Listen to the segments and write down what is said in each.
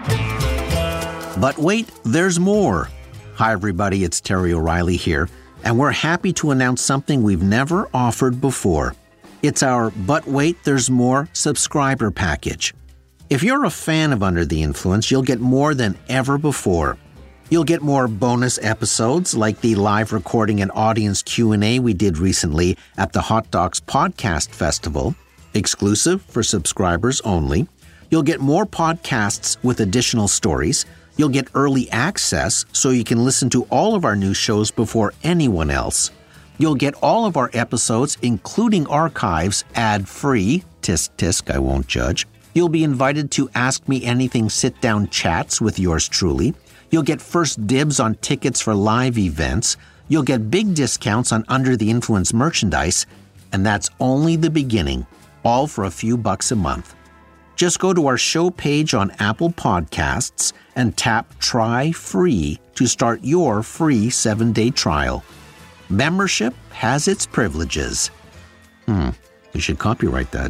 But wait, there's more. Hi, everybody. It's Terry O'Reilly here, and we're happy to announce something we've never offered before. It's our But Wait, There's More subscriber package. If you're a fan of Under the Influence, you'll get more than ever before. You'll get more bonus episodes like the live recording and audience Q&A we did recently at the Hot Docs Podcast Festival, exclusive for subscribers only. You'll get more podcasts with additional stories. You'll get early access so you can listen to all of our new shows before anyone else. You'll get all of our episodes, including archives, ad-free. Tisk, tisk, I won't judge. You'll be invited to Ask Me Anything sit-down chats with yours truly. You'll get first dibs on tickets for live events. You'll get big discounts on Under the Influence merchandise. And that's only the beginning, all for a few bucks a month. Just go to our show page on Apple Podcasts and tap Try Free to start your free 7-day trial. Membership has its privileges. You should copyright that.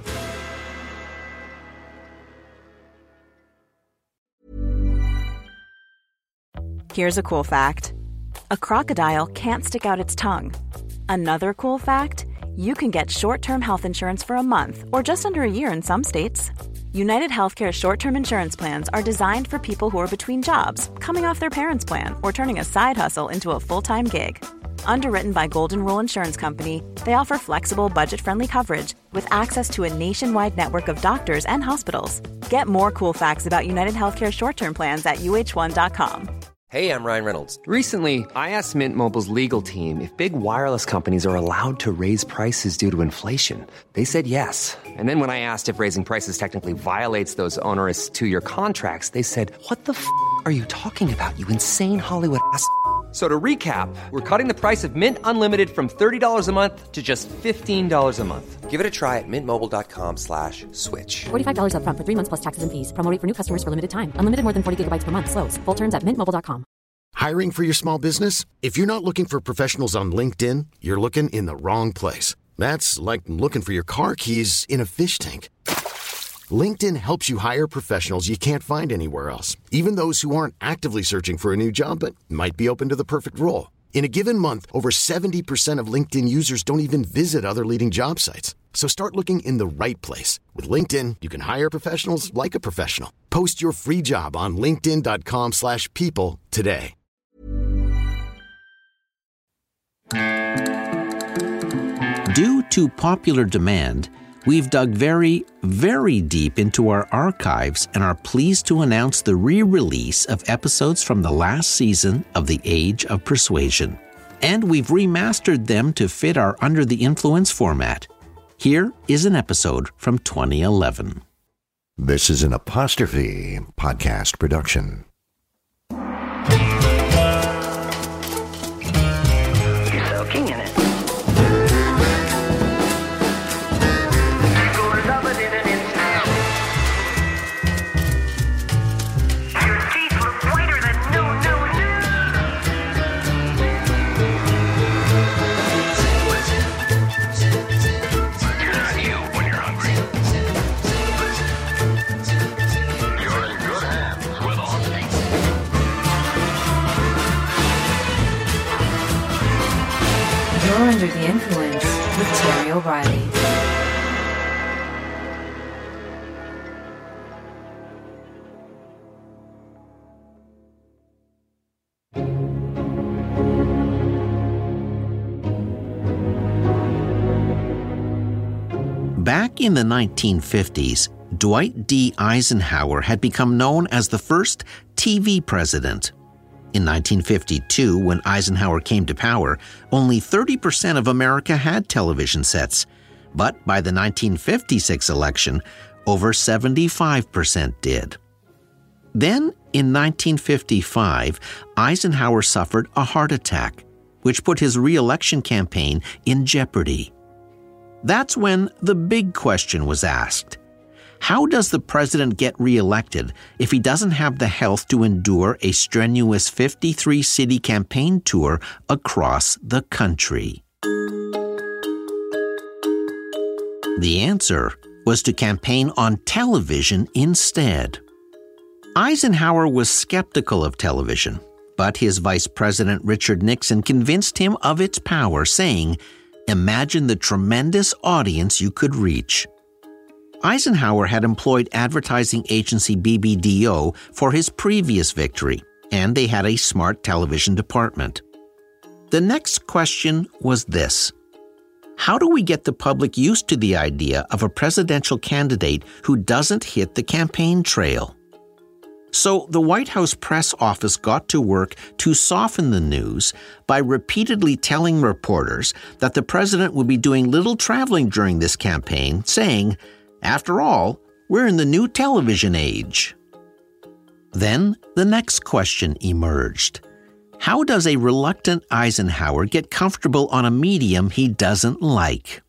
Here's a cool fact. A crocodile can't stick out its tongue. Another cool fact, you can get short-term health insurance for a month or just under a year in some states. United Healthcare short-term insurance plans are designed for people who are between jobs, coming off their parents' plan, or turning a side hustle into a full-time gig. Underwritten by Golden Rule Insurance Company, they offer flexible, budget-friendly coverage with access to a nationwide network of doctors and hospitals. Get more cool facts about United Healthcare short-term plans at uh1.com. Hey, I'm Ryan Reynolds. Recently, I asked Mint Mobile's legal team if big wireless companies are allowed to raise prices due to inflation. They said yes. And then when I asked if raising prices technically violates those onerous 2-year contracts, they said, "What the f*** are you talking about, you insane Hollywood ass?" So to recap, we're cutting the price of Mint Unlimited from $30 a month to just $15 a month. Give it a try at mintmobile.com/switch. $45 up front for 3 months plus taxes and fees. Promo rate for new customers for limited time. Unlimited more than 40 gigabytes per month. Slows full terms at mintmobile.com. Hiring for your small business? If you're not looking for professionals on LinkedIn, you're looking in the wrong place. That's like looking for your car keys in a fish tank. LinkedIn helps you hire professionals you can't find anywhere else, even those who aren't actively searching for a new job but might be open to the perfect role. In a given month, over 70% of LinkedIn users don't even visit other leading job sites. So start looking in the right place. With LinkedIn, you can hire professionals like a professional. Post your free job on linkedin.com/people today. Due to popular demand, we've dug very, very deep into our archives and are pleased to announce the re-release of episodes from the last season of The Age of Persuasion. And we've remastered them to fit our Under the Influence format. Here is an episode from 2011. This is an Apostrophe podcast production. You're soaking in it. You're Under the Influence with Terry O'Reilly. Back in the 1950s, Dwight D. Eisenhower had become known as the first TV president. In 1952, when Eisenhower came to power, only 30% of America had television sets. But by the 1956 election, over 75% did. Then, in 1955, Eisenhower suffered a heart attack, which put his re-election campaign in jeopardy. That's when the big question was asked. How does the president get re-elected if he doesn't have the health to endure a strenuous 53-city campaign tour across the country? The answer was to campaign on television instead. Eisenhower was skeptical of television, but his Vice President Richard Nixon convinced him of its power, saying, "Imagine the tremendous audience you could reach." Eisenhower had employed advertising agency BBDO for his previous victory, and they had a smart television department. The next question was this: how do we get the public used to the idea of a presidential candidate who doesn't hit the campaign trail? So the White House press office got to work to soften the news by repeatedly telling reporters that the president would be doing little traveling during this campaign, saying, "After all, we're in the new television age." Then the next question emerged. How does a reluctant Eisenhower get comfortable on a medium he doesn't like?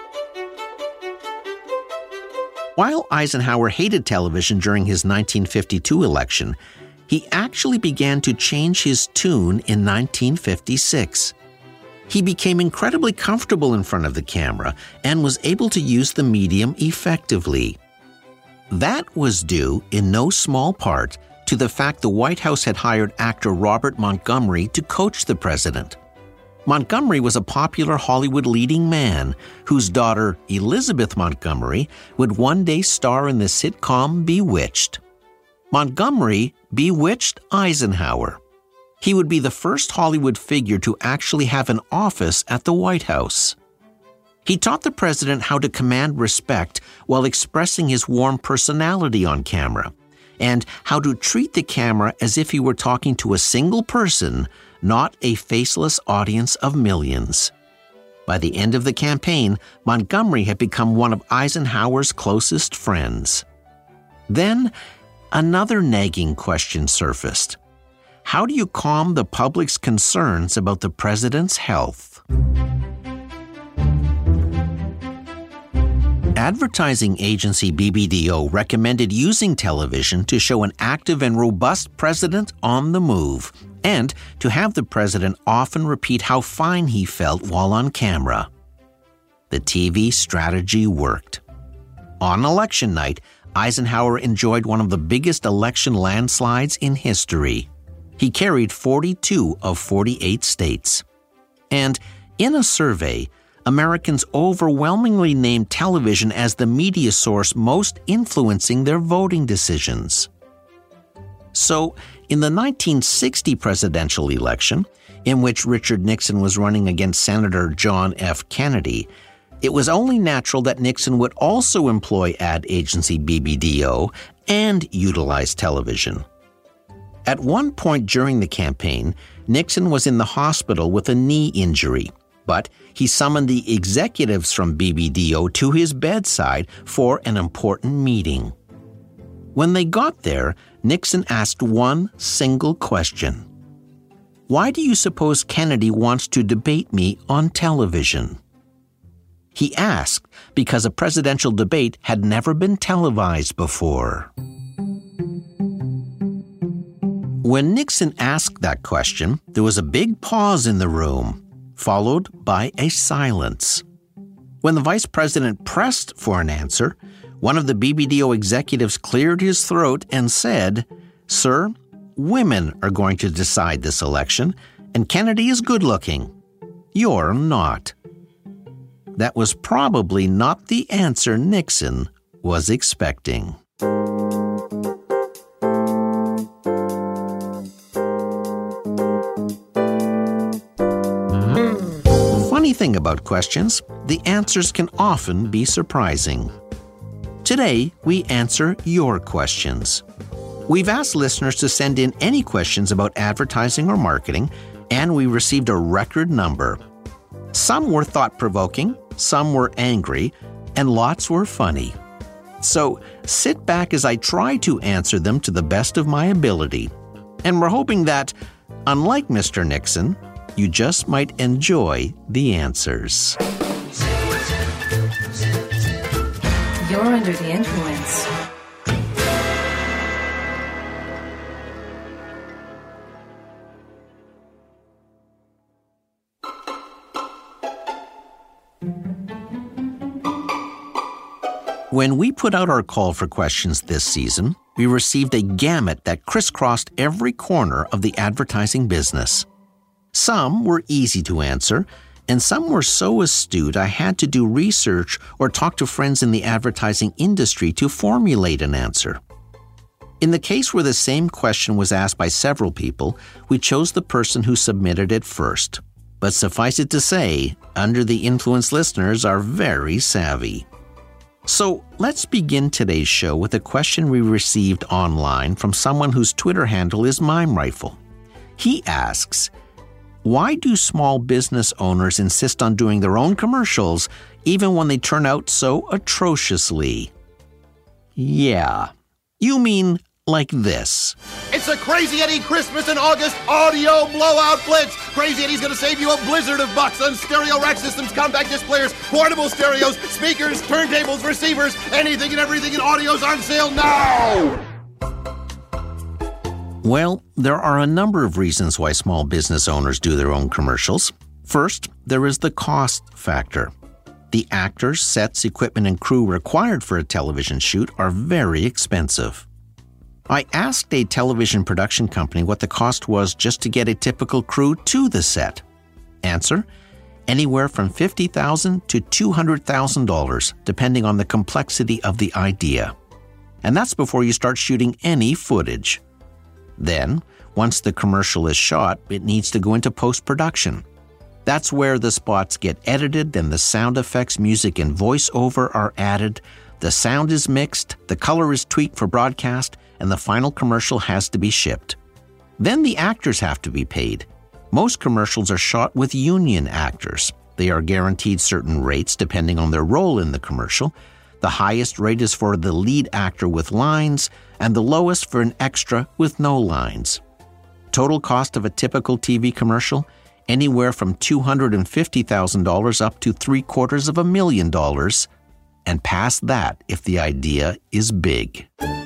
While Eisenhower hated television during his 1952 election, he actually began to change his tune in 1956. He became incredibly comfortable in front of the camera and was able to use the medium effectively. That was due, in no small part, to the fact the White House had hired actor Robert Montgomery to coach the president. Montgomery was a popular Hollywood leading man whose daughter, Elizabeth Montgomery, would one day star in the sitcom Bewitched. Montgomery bewitched Eisenhower. He would be the first Hollywood figure to actually have an office at the White House. He taught the president how to command respect while expressing his warm personality on camera, and how to treat the camera as if he were talking to a single person, not a faceless audience of millions. By the end of the campaign, Montgomery had become one of Eisenhower's closest friends. Then, another nagging question surfaced. How do you calm the public's concerns about the president's health? Advertising agency BBDO recommended using television to show an active and robust president on the move, and to have the president often repeat how fine he felt while on camera. The TV strategy worked. On election night, Eisenhower enjoyed one of the biggest election landslides in history. He carried 42 of 48 states. And in a survey, Americans overwhelmingly named television as the media source most influencing their voting decisions. So, in the 1960 presidential election, in which Richard Nixon was running against Senator John F. Kennedy, it was only natural that Nixon would also employ ad agency BBDO and utilize television. At one point during the campaign, Nixon was in the hospital with a knee injury, but he summoned the executives from BBDO to his bedside for an important meeting. When they got there, Nixon asked one single question. "Why do you suppose Kennedy wants to debate me on television?" He asked because a presidential debate had never been televised before. When Nixon asked that question, there was a big pause in the room, followed by a silence. When the vice president pressed for an answer, one of the BBDO executives cleared his throat and said, "Sir, women are going to decide this election, and Kennedy is good-looking. You're not." That was probably not the answer Nixon was expecting. Funny thing about questions, the answers can often be surprising. Today, we answer your questions. We've asked listeners to send in any questions about advertising or marketing, and we received a record number. Some were thought-provoking, some were angry, and lots were funny. So sit back as I try to answer them to the best of my ability. And we're hoping that, unlike Mr. Nixon, you just might enjoy the answers. You're under the influence. When we put out our call for questions this season, we received a gamut that crisscrossed every corner of the advertising business. Some were easy to answer, and some were so astute I had to do research or talk to friends in the advertising industry to formulate an answer. In the case where the same question was asked by several people, we chose the person who submitted it first. But suffice it to say, Under the Influence listeners are very savvy. So let's begin today's show with a question we received online from someone whose Twitter handle is Mime Rifle. He asks, why do small business owners insist on doing their own commercials even when they turn out so atrociously? Yeah, you mean like this. It's a Crazy Eddie Christmas in August audio blowout blitz. Crazy Eddie's going to save you a blizzard of bucks on stereo rack systems, compact disc players, portable stereos, speakers, turntables, receivers, anything and everything in audio's on sale now! Well, there are a number of reasons why small business owners do their own commercials. First, there is the cost factor. The actors, sets, equipment, and crew required for a television shoot are very expensive. I asked a television production company what the cost was just to get a typical crew to the set. Answer: anywhere from $50,000 to $200,000, depending on the complexity of the idea. And that's before you start shooting any footage. Then, once the commercial is shot, it needs to go into post-production. That's where the spots get edited and the sound effects, music, and voiceover are added. The sound is mixed, the color is tweaked for broadcast, and the final commercial has to be shipped. Then the actors have to be paid. Most commercials are shot with union actors. They are guaranteed certain rates depending on their role in the commercial. The highest rate is for the lead actor with lines, and the lowest for an extra with no lines. Total cost of a typical TV commercial? Anywhere from $250,000 up to $750,000, and past that if the idea is big.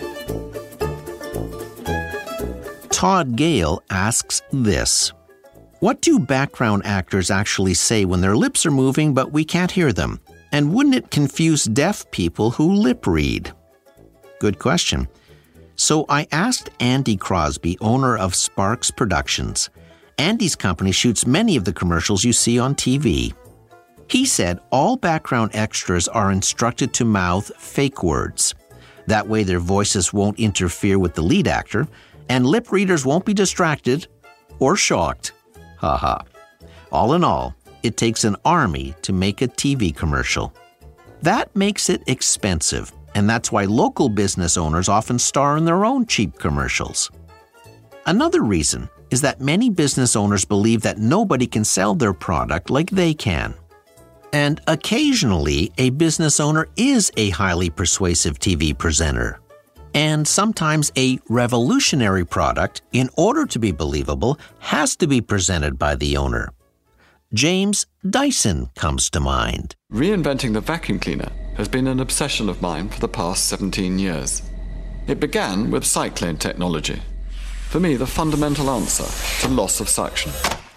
Todd Gale asks this: what do background actors actually say when their lips are moving but we can't hear them? And wouldn't it confuse deaf people who lip read? Good question. So I asked Andy Crosby, owner of Sparks Productions. Andy's company shoots many of the commercials you see on TV. He said all background extras are instructed to mouth fake words. That way their voices won't interfere with the lead actor, and lip readers won't be distracted or shocked. Haha. All in all, it takes an army to make a TV commercial. That makes it expensive, and that's why local business owners often star in their own cheap commercials. Another reason is that many business owners believe that nobody can sell their product like they can. And occasionally, a business owner is a highly persuasive TV presenter. And sometimes a revolutionary product, in order to be believable, has to be presented by the owner. James Dyson comes to mind. Reinventing the vacuum cleaner has been an obsession of mine for the past 17 years. It began with cyclone technology. For me, the fundamental answer to loss of suction.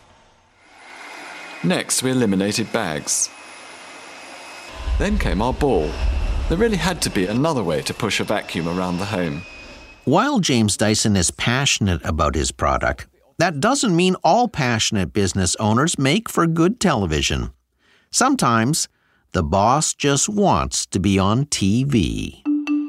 Next, we eliminated bags. Then came our ball. There really had to be another way to push a vacuum around the home. While James Dyson is passionate about his product, that doesn't mean all passionate business owners make for good television. Sometimes, the boss just wants to be on TV.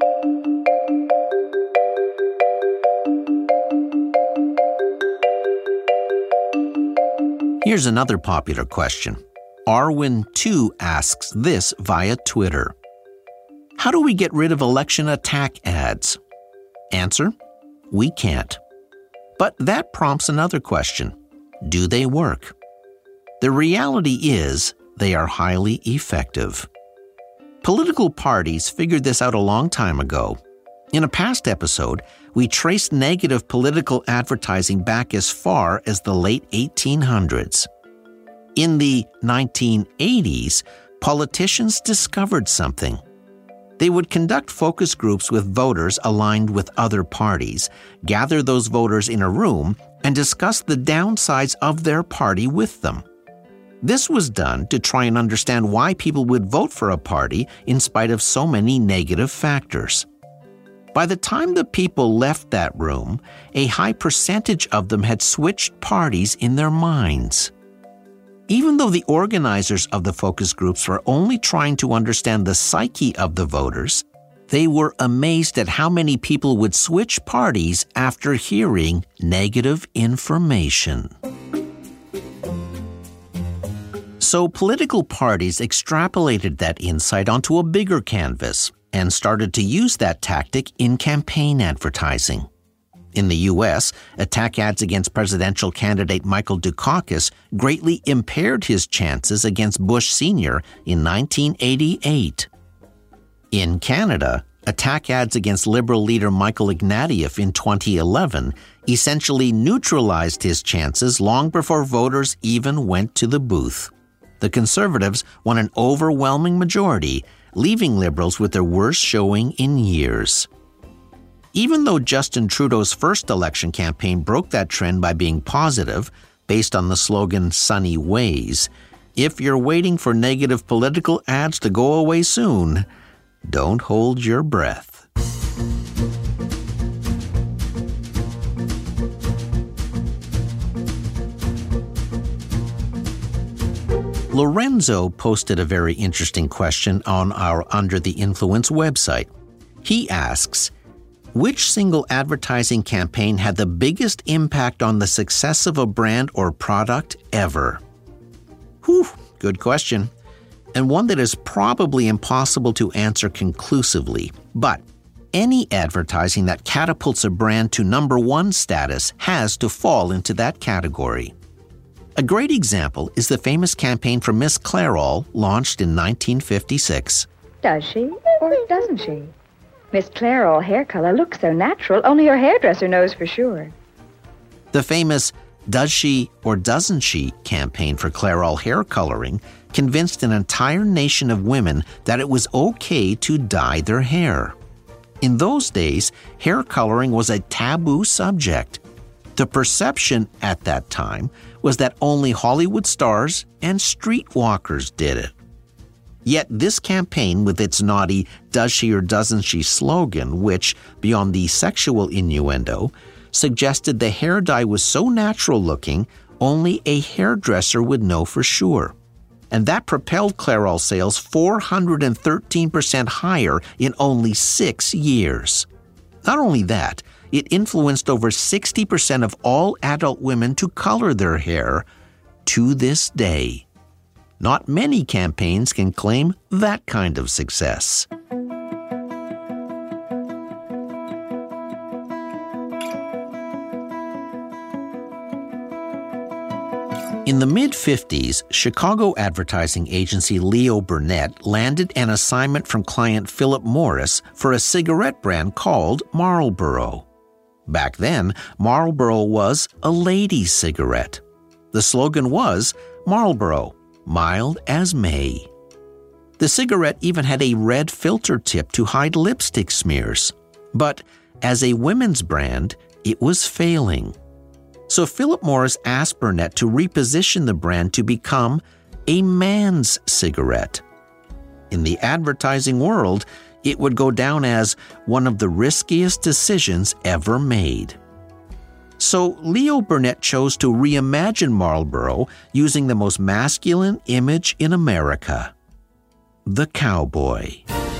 Here's another popular question. Arwin2 asks this via Twitter. How do we get rid of election attack ads? Answer: we can't. But that prompts another question. Do they work? The reality is they are highly effective. Political parties figured this out a long time ago. In a past episode, we traced negative political advertising back as far as the late 1800s. In the 1980s, politicians discovered something. They would conduct focus groups with voters aligned with other parties, gather those voters in a room, and discuss the downsides of their party with them. This was done to try and understand why people would vote for a party in spite of so many negative factors. By the time the people left that room, a high percentage of them had switched parties in their minds. Even though the organizers of the focus groups were only trying to understand the psyche of the voters, they were amazed at how many people would switch parties after hearing negative information. So political parties extrapolated that insight onto a bigger canvas and started to use that tactic in campaign advertising. In the U.S., attack ads against presidential candidate Michael Dukakis greatly impaired his chances against Bush Sr. in 1988. In Canada, attack ads against Liberal leader Michael Ignatieff in 2011 essentially neutralized his chances long before voters even went to the booth. The Conservatives won an overwhelming majority, leaving Liberals with their worst showing in years. Even though Justin Trudeau's first election campaign broke that trend by being positive, based on the slogan "Sunny Ways," if you're waiting for negative political ads to go away soon, don't hold your breath. Lorenzo posted a very interesting question on our Under the Influence website. He asks, which single advertising campaign had the biggest impact on the success of a brand or product ever? Whew, good question. And one that is probably impossible to answer conclusively. But any advertising that catapults a brand to number one status has to fall into that category. A great example is the famous campaign for Miss Clairol, launched in 1956. Does she or doesn't she? Miss Clairol hair color looks so natural, only her hairdresser knows for sure. The famous Does She or Doesn't She campaign for Clairol hair coloring convinced an entire nation of women that it was okay to dye their hair. In those days, hair coloring was a taboo subject. The perception at that time was that only Hollywood stars and streetwalkers did it. Yet this campaign, with its naughty "Does she or doesn't she" slogan, which, beyond the sexual innuendo, suggested the hair dye was so natural-looking, only a hairdresser would know for sure. And that propelled Clairol sales 413% higher in only 6 years. Not only that, it influenced over 60% of all adult women to color their hair to this day. Not many campaigns can claim that kind of success. In the mid-50s, Chicago advertising agency Leo Burnett landed an assignment from client Philip Morris for a cigarette brand called Marlboro. Back then, Marlboro was a ladies' cigarette. The slogan was Marlboro, mild as May. The cigarette even had a red filter tip to hide lipstick smears. But as a women's brand, it was failing. So Philip Morris asked Burnett to reposition the brand to become a man's cigarette. In the advertising world, it would go down as one of the riskiest decisions ever made. So Leo Burnett chose to reimagine Marlboro using the most masculine image in America, the cowboy.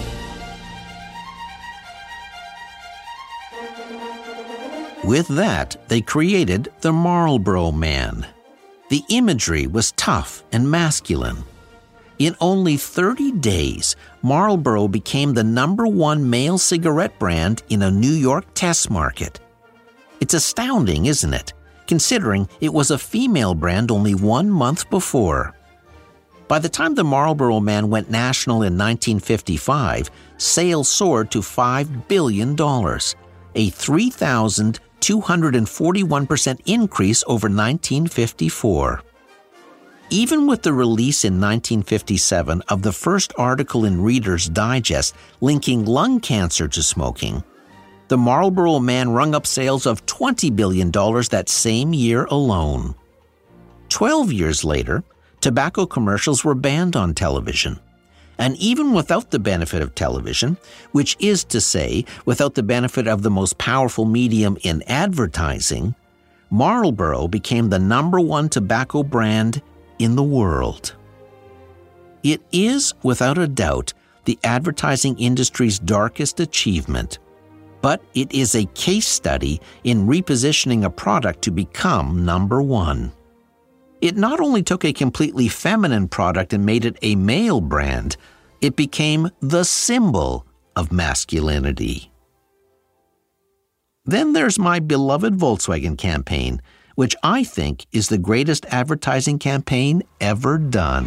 With that, they created the Marlboro Man. The imagery was tough and masculine. In only 30 days, Marlboro became the #1 male cigarette brand in a New York test market. It's astounding, isn't it, considering it was a female brand only 1 month before. By the time the Marlboro Man went national in 1955, sales soared to $5 billion, a 3,241% increase over 1954. Even with the release in 1957 of the first article in Reader's Digest linking lung cancer to smoking, the Marlboro Man rung up sales of $20 billion that same year alone. 12 years later, tobacco commercials were banned on television. And even without the benefit of television, which is to say, without the benefit of the most powerful medium in advertising, Marlboro became the #1 tobacco brand in the world. It is, without a doubt, the advertising industry's darkest achievement, but it is a case study in repositioning a product to become #1. It not only took a completely feminine product and made it a male brand, it became the symbol of masculinity. Then there's my beloved Volkswagen campaign, which I think is the greatest advertising campaign ever done.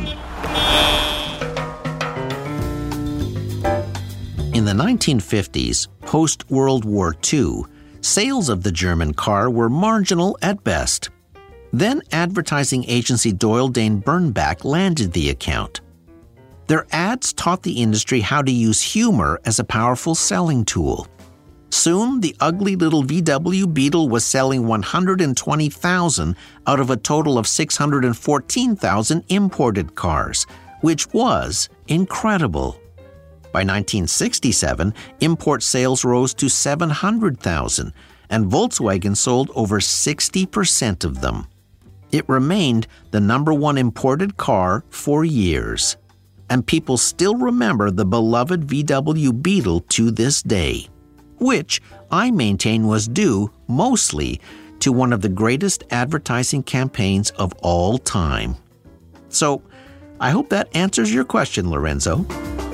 In the 1950s, post-World War II, sales of the German car were marginal at best. Then advertising agency Doyle Dane Bernbach landed the account. Their ads taught the industry how to use humor as a powerful selling tool. Soon, the ugly little VW Beetle was selling 120,000 out of a total of 614,000 imported cars, which was incredible. By 1967, import sales rose to 700,000, and Volkswagen sold over 60% of them. It remained the #1 imported car for years, and people still remember the beloved VW Beetle to this day, which I maintain was due mostly to one of the greatest advertising campaigns of all time. So, I hope that answers your question, Lorenzo.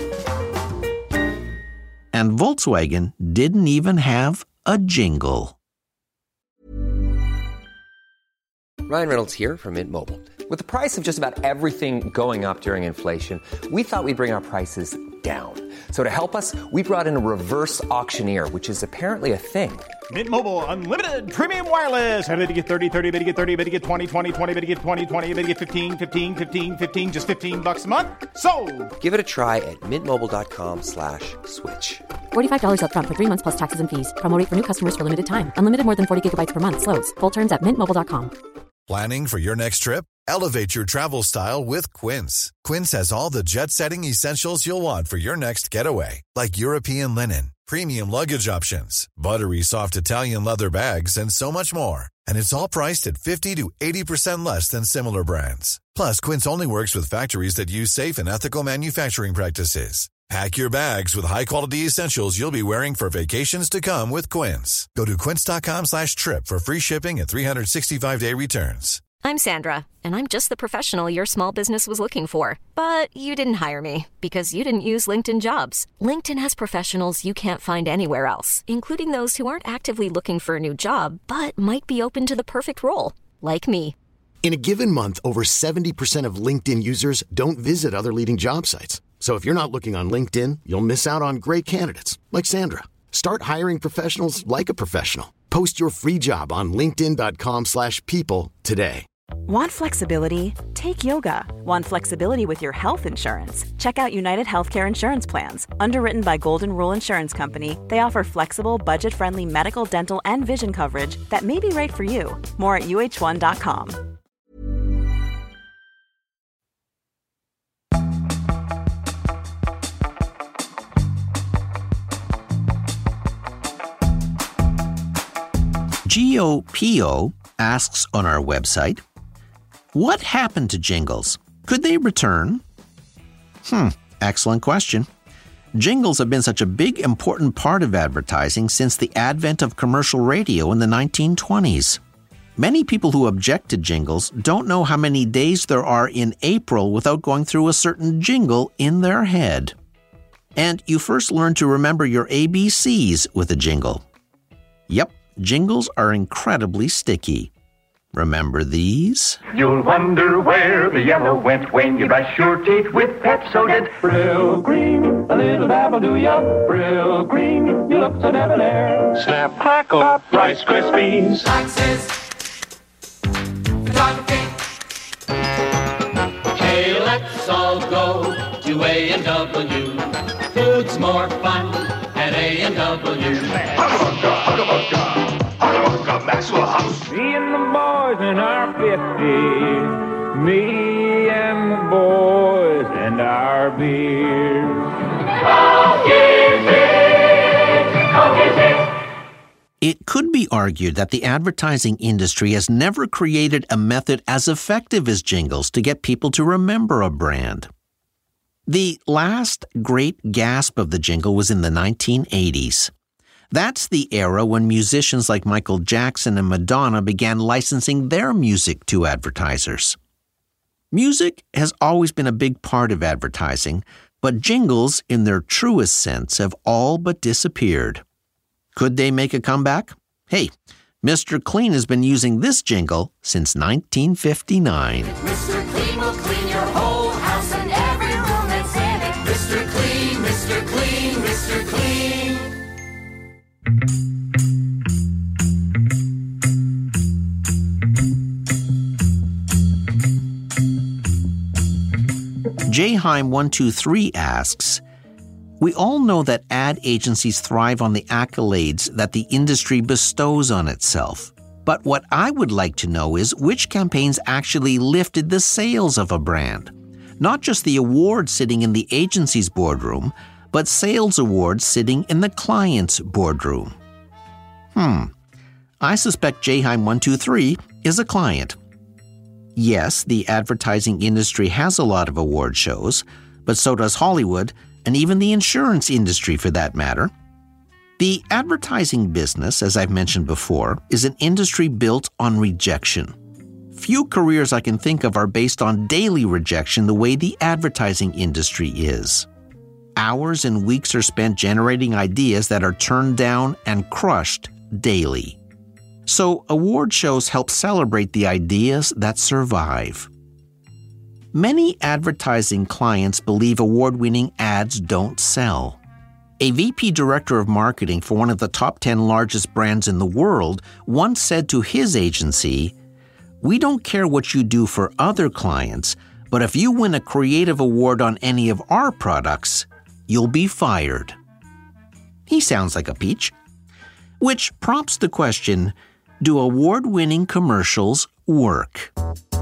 And Volkswagen didn't even have a jingle. Ryan Reynolds here from Mint Mobile. With the price of just about everything going up during inflation, we thought we'd bring our prices down. So to help us, we brought in a reverse auctioneer, which is apparently a thing. Mint Mobile Unlimited Premium Wireless. How to get 30, 30, how to get 30, how to get 20, 20, 20, how to get 20, 20, how to get 15, 15, 15, 15, just $15 a month? Sold! Give it a try at mintmobile.com/switch. $45 up front for 3 months plus taxes and fees. Promo rate for new customers for limited time. Unlimited more than 40 gigabytes per month. Slows full terms at mintmobile.com. Planning for your next trip? Elevate your travel style with Quince. Quince has all the jet-setting essentials you'll want for your next getaway, like European linen, premium luggage options, buttery soft Italian leather bags, and so much more. And it's all priced at 50 to 80% less than similar brands. Plus, Quince only works with factories that use safe and ethical manufacturing practices. Pack your bags with high-quality essentials you'll be wearing for vacations to come with Quince. Go to quince.com/trip for free shipping and 365-day returns. I'm Sandra, and I'm just the professional your small business was looking for. But you didn't hire me because you didn't use LinkedIn Jobs. LinkedIn has professionals you can't find anywhere else, including those who aren't actively looking for a new job, but might be open to the perfect role, like me. In a given month, over 70% of LinkedIn users don't visit other leading job sites. So if you're not looking on LinkedIn, you'll miss out on great candidates like Sandra. Start hiring professionals like a professional. Post your free job on linkedin.com/people today. Want flexibility? Take yoga. Want flexibility with your health insurance? Check out United Healthcare Insurance Plans. Underwritten by Golden Rule Insurance Company, they offer flexible, budget-friendly medical, dental, and vision coverage that may be right for you. More at uh1.com. GOPO asks on our website, what happened to jingles? Could they return? Excellent question. Jingles have been such a big, important part of advertising since the advent of commercial radio in the 1920s. Many people who object to jingles don't know how many days there are in April without going through a certain jingle in their head. And you first learn to remember your ABCs with a jingle. Yep. Jingles are incredibly sticky. Remember these? You'll wonder where the yellow went when you brush your teeth with Pepsodent. Brill green, a little dabble do ya. Brill green, you look so debonair. Snap, crackle, pop, Rice Krispies. Access, photography. Hey, let's all go to A&W. Food's more fun at A&W. Maxwell House. Me and the boys in our 50s. Me and the boys and our beer. It could be argued that the advertising industry has never created a method as effective as jingles to get people to remember a brand. The last great gasp of the jingle was in the 1980s. That's the era when musicians like Michael Jackson and Madonna began licensing their music to advertisers. Music has always been a big part of advertising, but jingles, in their truest sense, have all but disappeared. Could they make a comeback? Hey, Mr. Clean has been using this jingle since 1959. Mr. Clean will clean your whole house and every room that's in it. Mr. Clean, Mr. Clean, Mr. Clean. Jheim123 asks, we all know that ad agencies thrive on the accolades that the industry bestows on itself. But what I would like to know is which campaigns actually lifted the sales of a brand. Not just the awards sitting in the agency's boardroom, but sales awards sitting in the client's boardroom. I suspect Jheim123 is a client. Yes, the advertising industry has a lot of award shows, but so does Hollywood, and even the insurance industry for that matter. The advertising business, as I've mentioned before, is an industry built on rejection. Few careers I can think of are based on daily rejection the way the advertising industry is. Hours and weeks are spent generating ideas that are turned down and crushed daily. So award shows help celebrate the ideas that survive. Many advertising clients believe award-winning ads don't sell. A VP director of marketing for one of the top 10 largest brands in the world once said to his agency, "We don't care what you do for other clients, but if you win a creative award on any of our products, you'll be fired." He sounds like a peach. Which prompts the question, do award-winning commercials work?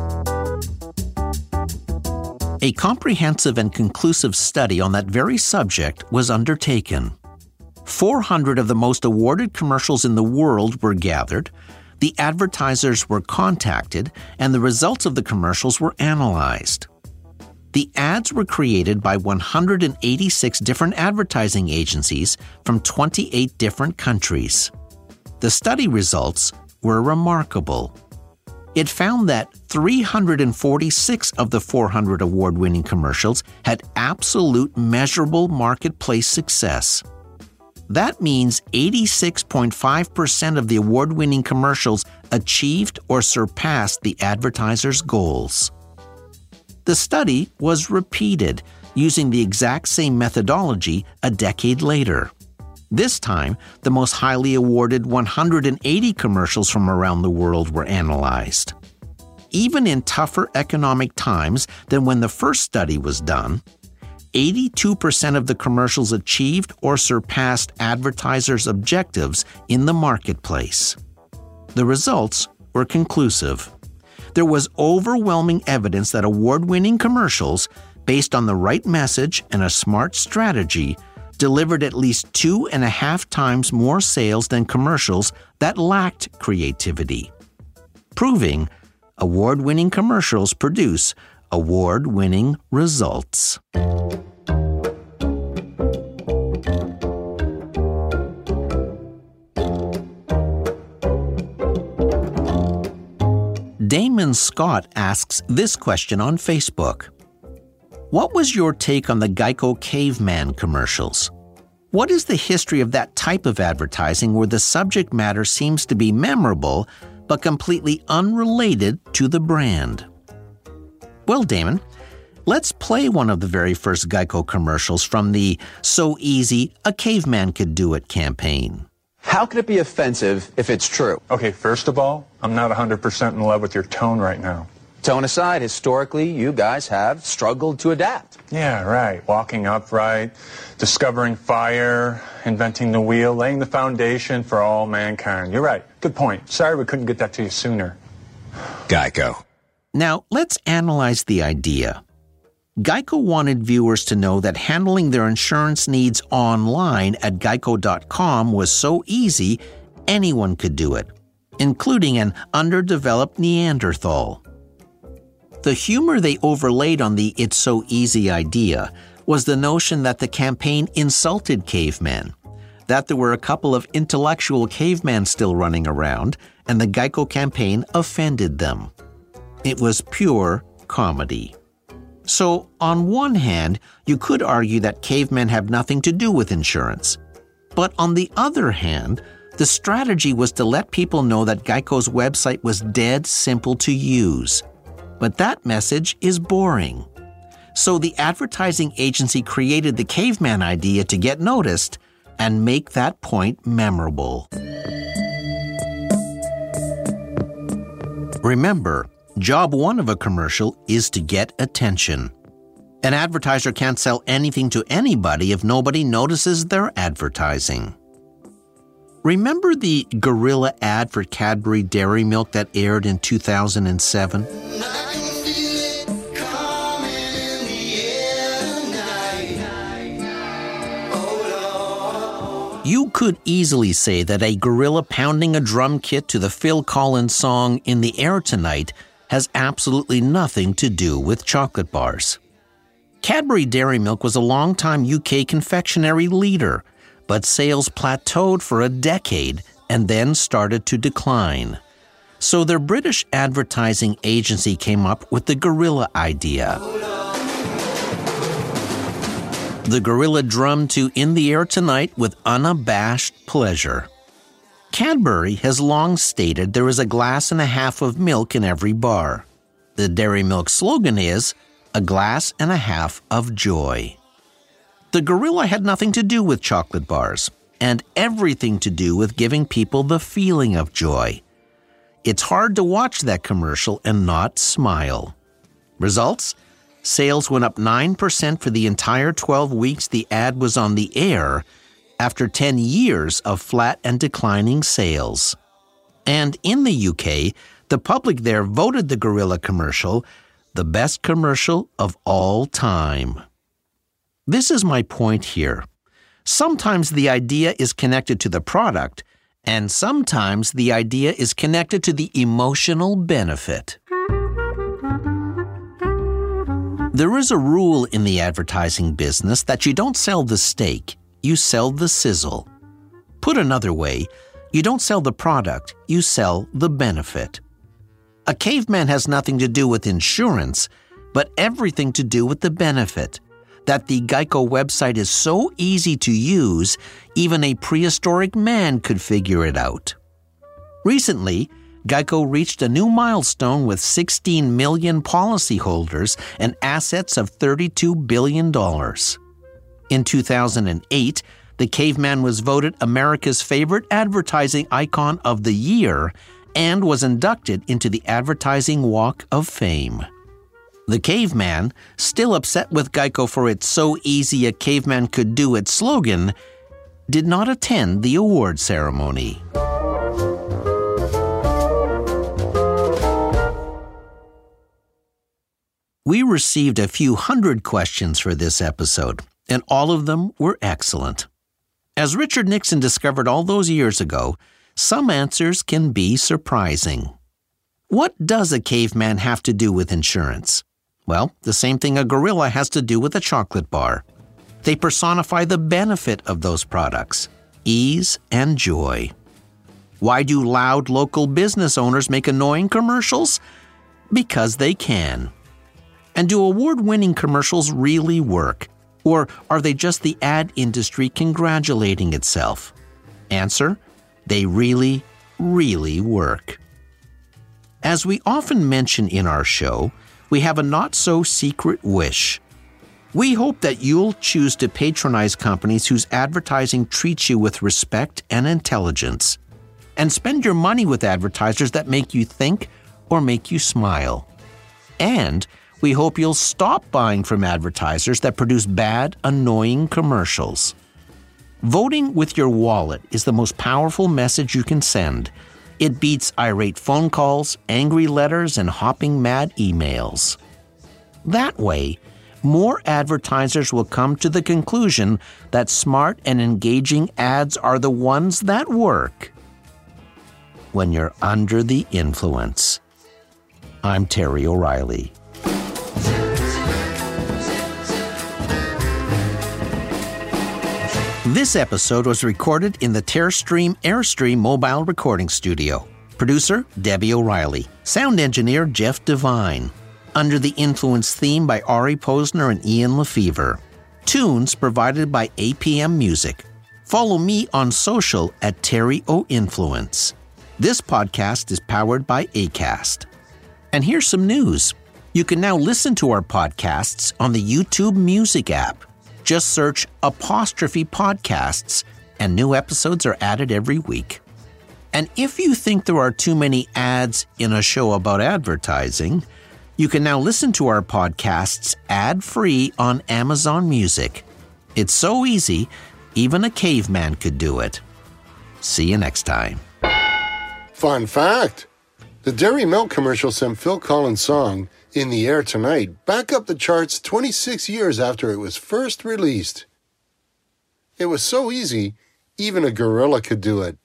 A comprehensive and conclusive study on that very subject was undertaken. 400 of the most awarded commercials in the world were gathered, the advertisers were contacted, and the results of the commercials were analyzed. The ads were created by 186 different advertising agencies from 28 different countries. The study results were remarkable. It found that 346 of the 400 award-winning commercials had absolute measurable marketplace success. That means 86.5% of the award-winning commercials achieved or surpassed the advertiser's goals. The study was repeated using the exact same methodology a decade later. This time, the most highly awarded 180 commercials from around the world were analyzed. Even in tougher economic times than when the first study was done, 82% of the commercials achieved or surpassed advertisers' objectives in the marketplace. The results were conclusive. There was overwhelming evidence that award-winning commercials, based on the right message and a smart strategy, delivered at least 2.5 times more sales than commercials that lacked creativity, proving award-winning commercials produce award-winning results. Damon Scott asks this question on Facebook. What was your take on the Geico Caveman commercials? What is the history of that type of advertising where the subject matter seems to be memorable but completely unrelated to the brand? Well, Damon, let's play one of the very first Geico commercials from the So Easy, a Caveman Could Do It campaign. How can it be offensive if it's true? Okay, first of all, I'm not 100% in love with your tone right now. Tone aside, historically, you guys have struggled to adapt. Yeah, right. Walking upright, discovering fire, inventing the wheel, laying the foundation for all mankind. You're right. Good point. Sorry we couldn't get that to you sooner. Geico. Now, let's analyze the idea. Geico wanted viewers to know that handling their insurance needs online at geico.com was so easy, anyone could do it, including an underdeveloped Neanderthal. The humor they overlaid on the "it's so easy" idea was the notion that the campaign insulted cavemen, that there were a couple of intellectual cavemen still running around, and the Geico campaign offended them. It was pure comedy. So, on one hand, you could argue that cavemen have nothing to do with insurance. But on the other hand, the strategy was to let people know that Geico's website was dead simple to use. But that message is boring. So the advertising agency created the caveman idea to get noticed and make that point memorable. Remember, job one of a commercial is to get attention. An advertiser can't sell anything to anybody if nobody notices their advertising. Remember the gorilla ad for Cadbury Dairy Milk that aired in 2007? You could easily say that a gorilla pounding a drum kit to the Phil Collins song "In the Air Tonight" has absolutely nothing to do with chocolate bars. Cadbury Dairy Milk was a long-time UK confectionery leader, but sales plateaued for a decade and then started to decline. So their British advertising agency came up with the gorilla idea. The gorilla drummed to "In the Air Tonight" with unabashed pleasure. Cadbury has long stated there is a glass and a half of milk in every bar. The Dairy Milk slogan is, "A glass and a half of joy." The gorilla had nothing to do with chocolate bars, and everything to do with giving people the feeling of joy. It's hard to watch that commercial and not smile. Results? Sales went up 9% for the entire 12 weeks the ad was on the air, after 10 years of flat and declining sales. And in the UK, the public there voted the gorilla commercial the best commercial of all time. This is my point here. Sometimes the idea is connected to the product, and sometimes the idea is connected to the emotional benefit. There is a rule in the advertising business that you don't sell the steak, you sell the sizzle. Put another way, you don't sell the product, you sell the benefit. A caveman has nothing to do with insurance, but everything to do with the benefit. That the Geico website is so easy to use, even a prehistoric man could figure it out. Recently, Geico reached a new milestone with 16 million policyholders and assets of $32 billion. In 2008, the caveman was voted America's favorite advertising icon of the year and was inducted into the Advertising Walk of Fame. The caveman, still upset with Geico for its "so easy a caveman could do it" slogan, did not attend the award ceremony. We received a few hundred questions for this episode, and all of them were excellent. As Richard Nixon discovered all those years ago, some answers can be surprising. What does a caveman have to do with insurance? Well, the same thing a gorilla has to do with a chocolate bar. They personify the benefit of those products, ease and joy. Why do loud local business owners make annoying commercials? Because they can. And do award-winning commercials really work? Or are they just the ad industry congratulating itself? Answer: they really, really work. As we often mention in our show, we have a not-so-secret wish. We hope that you'll choose to patronize companies whose advertising treats you with respect and intelligence, and spend your money with advertisers that make you think or make you smile. And we hope you'll stop buying from advertisers that produce bad, annoying commercials. Voting with your wallet is the most powerful message you can send. It beats irate phone calls, angry letters, and hopping mad emails. That way, more advertisers will come to the conclusion that smart and engaging ads are the ones that work when you're under the influence. I'm Terry O'Reilly. This episode was recorded in the Terrestream Airstream mobile recording studio. Producer, Debbie O'Reilly. Sound engineer, Jeff Devine. Under the Influence theme by Ari Posner and Ian Lefevre. Tunes provided by APM Music. Follow me on social at Terry O Influence. This podcast is powered by Acast. And here's some news. You can now listen to our podcasts on the YouTube Music app. Just search apostrophe podcasts, and new episodes are added every week. And if you think there are too many ads in a show about advertising, you can now listen to our podcasts ad-free on Amazon Music. It's so easy, even a caveman could do it. See you next time. Fun fact, the Dairy Milk commercial sent Phil Collins' song, In the Air Tonight, back up the charts 26 years after it was first released. It was so easy, even a gorilla could do it.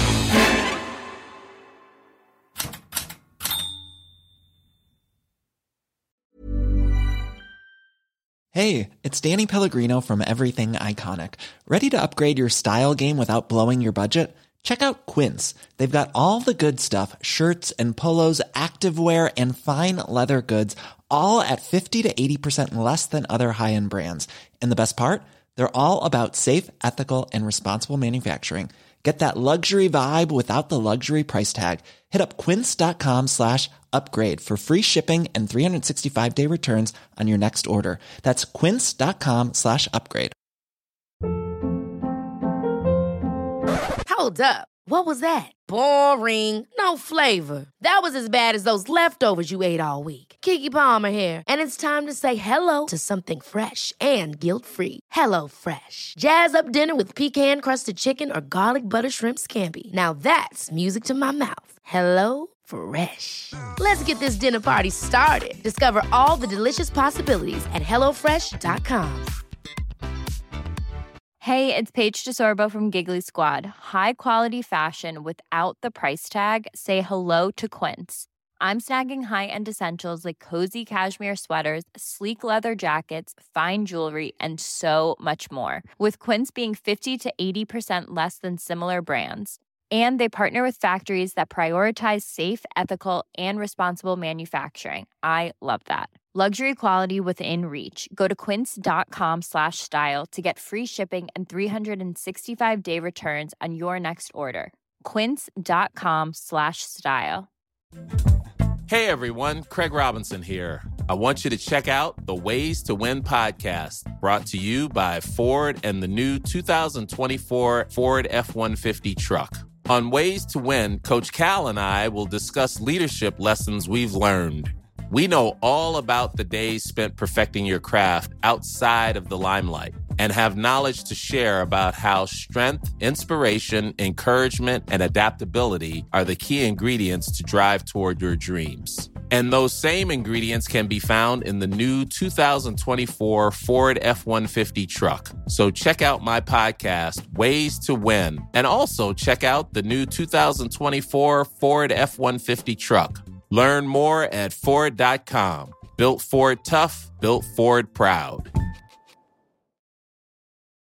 Hey, it's Danny Pellegrino from Everything Iconic. Ready to upgrade your style game without blowing your budget? Check out Quince. They've got all the good stuff, shirts and polos, activewear, and fine leather goods, all at 50 to 80% less than other high-end brands. And the best part? They're all about safe, ethical, and responsible manufacturing. Get that luxury vibe without the luxury price tag. Hit up quince.com/upgrade for free shipping and 365-day returns on your next order. That's quince.com/upgrade. Hold up. What was that? Boring. No flavor. That was as bad as those leftovers you ate all week. Keke Palmer here. And it's time to say hello to something fresh and guilt-free. Hello Fresh. Jazz up dinner with pecan-crusted chicken or garlic butter shrimp scampi. Now that's music to my mouth. Hello Fresh. Let's get this dinner party started. Discover all the delicious possibilities at HelloFresh.com. Hey, it's Paige DeSorbo from Giggly Squad. High quality fashion without the price tag. Say hello to Quince. I'm snagging high-end essentials like cozy cashmere sweaters, sleek leather jackets, fine jewelry, and so much more. With Quince being 50 to 80% less than similar brands. And they partner with factories that prioritize safe, ethical, and responsible manufacturing. I love that. Luxury quality within reach. Go to quince.com/style to get free shipping and 365-day returns on your next order. Quince.com/style. Hey everyone, Craig Robinson here. I want you to check out the Ways to Win podcast, brought to you by Ford and the new 2024 Ford F-150 truck. On Ways to Win, Coach Cal and I will discuss leadership lessons we've learned. We know all about the days spent perfecting your craft outside of the limelight and have knowledge to share about how strength, inspiration, encouragement, and adaptability are the key ingredients to drive toward your dreams. And those same ingredients can be found in the new 2024 Ford F-150 truck. So check out my podcast, Ways to Win, and also check out the new 2024 Ford F-150 truck. Learn more at Ford.com. Built Ford tough, built Ford proud.